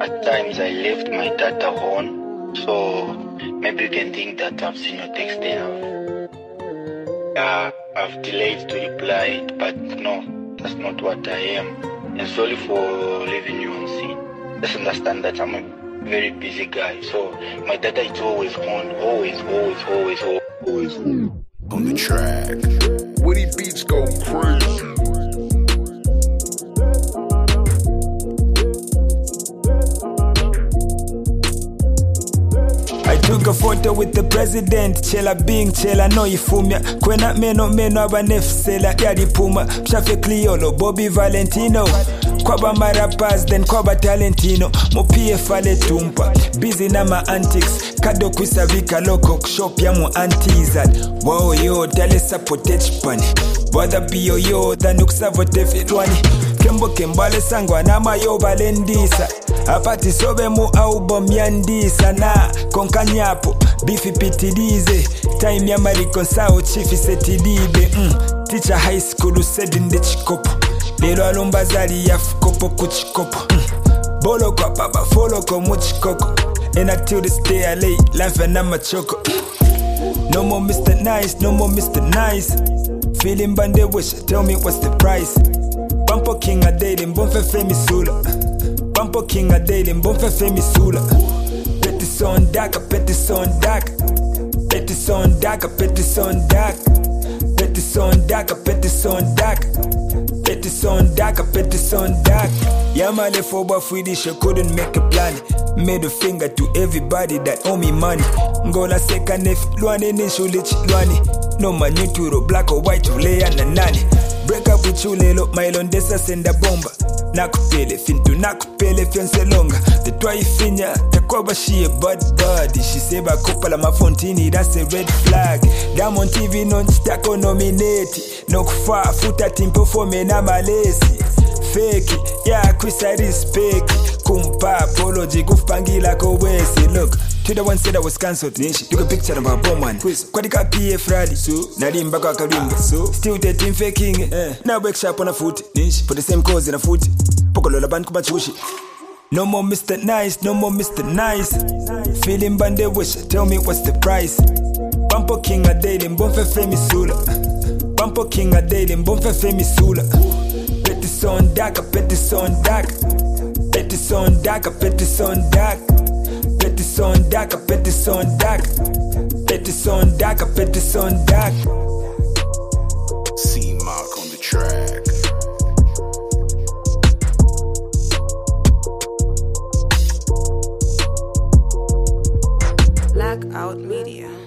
At times I left my data on, so maybe you can think that I've seen your text and I've delayed to reply, but no, that's not what I am. And sorry for leaving you on scene. Just understand that I'm a very busy guy, so my data is always on, always on the track. Woody beats go crazy. I took a photo with the president, chela bing chela no ifumya kwena meno abanefsela yadipuma mshafe Cliolo Bobby Valentino kwaba marapas then kwaba talentino mopie fale tumpa busy na ma antics kado kwisavika loco shop ya mu antizal wow yo dale sapotech pani wada bio yo danuksavote fitwani kembo kembale sangwa na mayo balendisa apati sobe mu album yandisa na konkanyapo bifi pitilize time ya mariko sao chifi setidibe teacher high school sedinde chikopo lelo alomba zali ya fukopo kuchikopo bolo kwa papa follow ko muchikoko and until this day I lay laughing at my choco. No more Mr. Nice, no more Mr. Nice. Feeling bande wish, tell me what's the price. Bumpo king a daily, bonfe femi sula. Bumpo king a daily, bonfe femi sula. Petit son dark, petit son dark. Petit son dark, petit son dark. Petit son dark, petit son dark. Petit son dark, petit son dark. Yamale for Swedish, I couldn't make a plan. Made a finger to everybody that owe me money. Ngola seka nef luane nishulich luane. No man YouTube black or white ulea na nani. Break up with you lelo mailondesa senda bomba. Nakupele fintu nakupele fiance longa. The twa finya takoba she a bud buddy. She say ba couple la mafontini that's a red flag. Diamond TV non stako nominate. No kufa futa timpo for me na malesi. Fake yeah Chris I respect. Kumpa apology kufangila kowesi. Look to the one said I was cancelled. You can picture about Bowman Kwadika PF rally Nalimba kwa kalimba still dating faking now wake sharp on a foot for the same cause in a foot Pokolola band kumachushi. No more Mr. Nice, no more Mr. Nice. Feeling bande wish, tell me what's the price. Bumpo king a daily, bonfe femi sula. Bumpo king a daily, bonfe femi sula. Petit son dark, petit son dark. Petit son dark, petit son dark. Petit son dark, petit son dark. Petit son dark, petit son dark. C-Mark on the track. Blackout Media.